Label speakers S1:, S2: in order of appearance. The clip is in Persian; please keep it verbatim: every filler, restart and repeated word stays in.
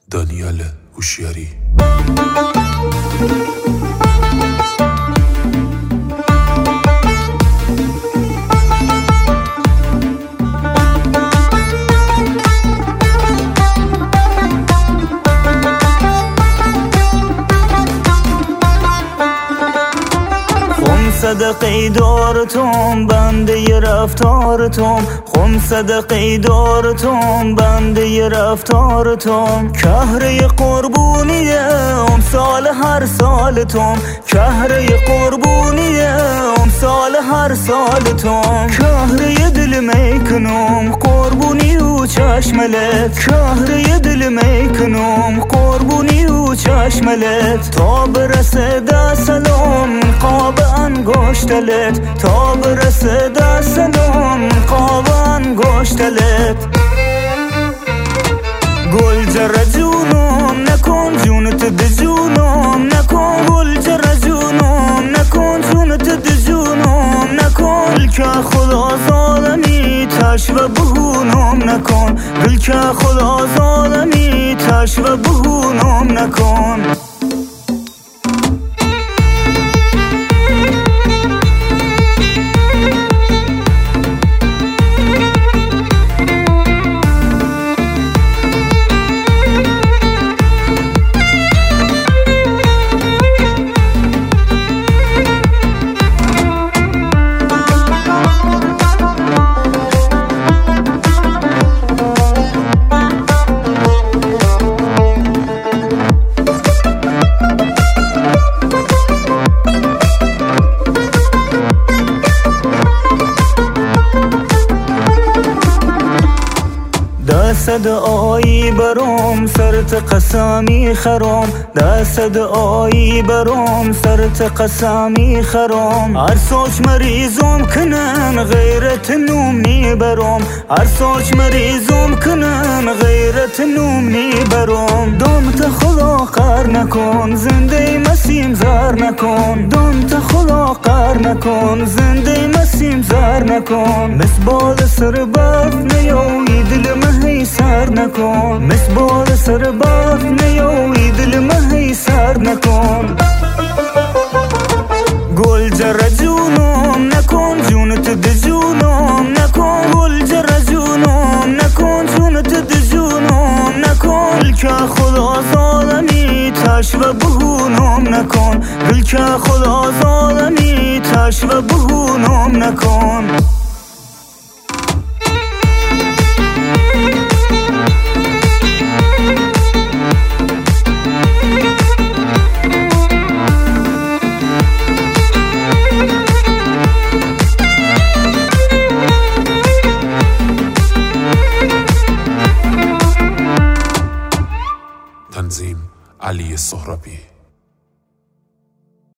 S1: دانیال هوشیاری.
S2: صدقه دارتم بنده رفتارتم، خم صدقه دارتم بنده رفتارتم. کهره قربونیه امسال هر سالتم، کهره قربونیه امسال هر سالتم. کهره دل میکنم قربونی و چشملت، کهره دل میکنم قربونی و چشملت. تا برسه دستلم قاب انگشتلت، تا برسه دستلم قاب انگشتلت. گل جره جونم نکن جونت ده جونم نکن، گل جره جونم نکن جونت ده جونم نکن. که خدا ظالمی تش و بهونم نکن، دل که خدا ظالمی تش و بهونم نکن. دست دعایی برام سرت قسمی خرام، دست دعایی برام سرت قسمی خرام. هر ساچ مریضم کنن غیرت نوم نی برام، هر ساچ مریضم کنن غیرت نوم نی برام. دامت خدا قهر نکن زنده مسیم زار نکن، دامت خدا قهر نکن زنده مسیم زار نکن. مسبال سر برف نیوی دل مهی سر نکن، مسبال سر برف نیوی دل مهی سر نکن. گل جره جونم نکن جونت ده جونم نکن، گل جره جونم نکن جونت ده جونم نکن. که خدا ظالمی تش و بهونم نکن، دل که خدا ظالمی تش و بهونم نکن.
S1: تنظیم علی سهرابی.